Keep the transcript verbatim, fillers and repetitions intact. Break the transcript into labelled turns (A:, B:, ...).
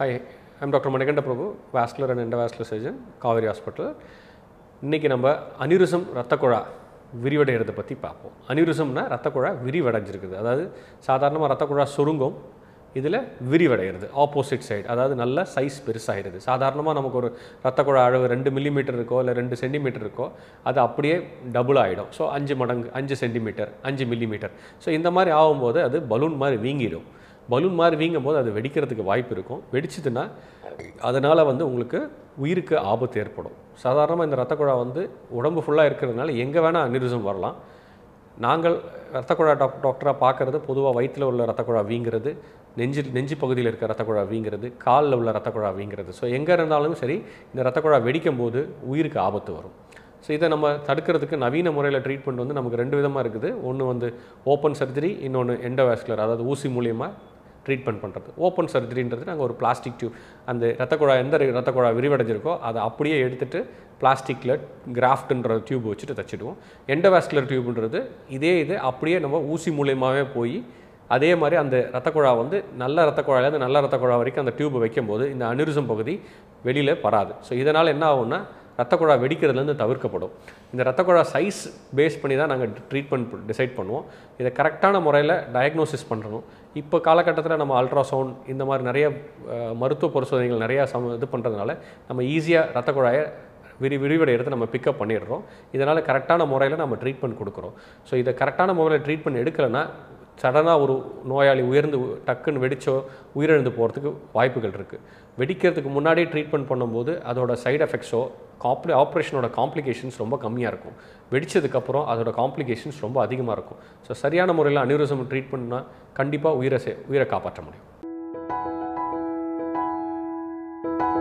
A: Hi, I'm Doctor Manikanda Prabhu, vascular and endovascular surgeon, Kaveri Hospital. இன்னைக்கு நம்ம aneurysm இரத்த குழா விரிவடைகிறத பற்றி பார்ப்போம். அனியூரிசம்னா இரத்த குழா விரிவடைஞ்சிருக்குது. அதாவது சாதாரணமாக இரத்த குழா சுருங்கும், இதில் விரிவடைகிறது ஆப்போசிட் சைடு, அதாவது நல்ல சைஸ் பெருசாகிடுது. சாதாரணமாக நமக்கு ஒரு இரத்த குழா அளவு ரெண்டு மில்லிமீட்டர் இருக்கோ இல்லை ரெண்டு சென்டிமீட்டர் இருக்கோ அது அப்படியே டபுள் ஆகிடும். ஸோ அஞ்சு மடங்கு அஞ்சு சென்டிமீட்டர் அஞ்சு மில்லிமீட்டர். ஸோ இந்த மாதிரி ஆகும்போது அது பலூன் மாதிரி வீங்கிடும். பலூன் மாதிரி வீங்கும் போது அது வெடிக்கிறதுக்கு வாய்ப்பு இருக்கும். வெடிச்சதுன்னா அதனால் வந்து உங்களுக்கு உயிருக்கு ஆபத்து ஏற்படும். சாதாரணமாக இந்த இரத்த குழா வந்து உடம்பு ஃபுல்லாக இருக்கிறதுனால எங்கே வேணால் அனியூரிசம் வரலாம். நாங்கள் இரத்த குழா டாக் டாக்டராக பார்க்குறது பொதுவாக வயிற்றில் உள்ள இரத்த குழா வீங்கிறது, நெஞ்சு நெஞ்சு பகுதியில் இருக்க இரத்த குழா வீங்கிறது, காலில் உள்ள இரத்த குழா வீங்கிறது. ஸோ எங்கே இருந்தாலும் சரி இந்த இரத்த குழா வெடிக்கும் போது உயிருக்கு ஆபத்து வரும். ஸோ இதை நம்ம தடுக்கிறதுக்கு நவீன முறையில் ட்ரீட்மெண்ட் வந்து நமக்கு ரெண்டு விதமாக இருக்குது. ஒன்று வந்து ஓப்பன் சர்ஜரி, இன்னொன்று எண்டோவாஸ்குலர், அதாவது ஊசி மூலியமாக ட்ரீட்மெண்ட் பண்ணுறது. ஓப்பன் சர்ஜரின்றது நாங்கள் ஒரு பிளாஸ்டிக் டியூப், அந்த இரத்த குழா எந்த இரத்த குழா விரிவடைஞ்சிருக்கோ அதை அப்படியே எடுத்துகிட்டு பிளாஸ்டிக்கில் கிராஃப்ட்ன்ற டியூப் வச்சுட்டு தச்சிடுவோம். எண்டோவாஸ்குலர் டியூப்ன்றது இதே இது அப்படியே நம்ம ஊசி மூலியமாகவே போய் அதே மாதிரி அந்த இரத்த குழா வந்து நல்ல இரத்த குழாயிலேருந்து நல்ல இரத்த குழா வரைக்கும் அந்த டியூப் வைக்கும்போது இந்த அனியூரிசம் பகுதி வெளியில் வராது. ஸோ இதனால் என்ன ஆகும்னா இரத்த குழா வெடிக்கிறதுலேருந்து தவிர்க்கப்படும். இந்த இரத்த குழா சைஸ் பேஸ் பண்ணி தான் நாங்கள் ட்ரீட்மெண்ட் டிசைட் பண்ணுவோம். இதை கரெக்டான முறையில் டயக்னோசிஸ் பண்ணுறோம். இப்போ காலகட்டத்தில் நம்ம அல்ட்ராசவுண்ட் இந்த மாதிரி நிறைய மருத்துவ பரிசோதனைகள் நிறையா சம இது பண்ணுறதுனால நம்ம ஈஸியாக இரத்த குழாயை விரி விரிவடைகிறத நம்ம பிக்கப் பண்ணிடுறோம். இதனால் கரெக்டான முறையில் நம்ம ட்ரீட்மெண்ட் கொடுக்குறோம். ஸோ இதை கரெக்டான முறையில் ட்ரீட்மெண்ட் எடுக்கலைன்னா சடனாக ஒரு நோயாளி உயர்ந்து டக்குன்னு வெடிச்சோ உயிரிழந்து போகிறதுக்கு வாய்ப்புகள் இருக்குது. வெடிக்கிறதுக்கு முன்னாடியே ட்ரீட்மெண்ட் பண்ணும்போது அதோட சைடு எஃபெக்ட்ஸோ காம்ப்ளி ஆப்ரேஷனோட காம்ப்ளிகேஷன்ஸ் ரொம்ப கம்மியாக இருக்கும். வெடித்ததுக்கப்புறம் அதோட காம்ப்ளிகேஷன்ஸ் ரொம்ப அதிகமாக இருக்கும். ஸோ சரியான முறையில் அனியூரிசம் ட்ரீட்மெண்ட்னா கண்டிப்பாக உயிரை உயிரை காப்பாற்ற முடியும்.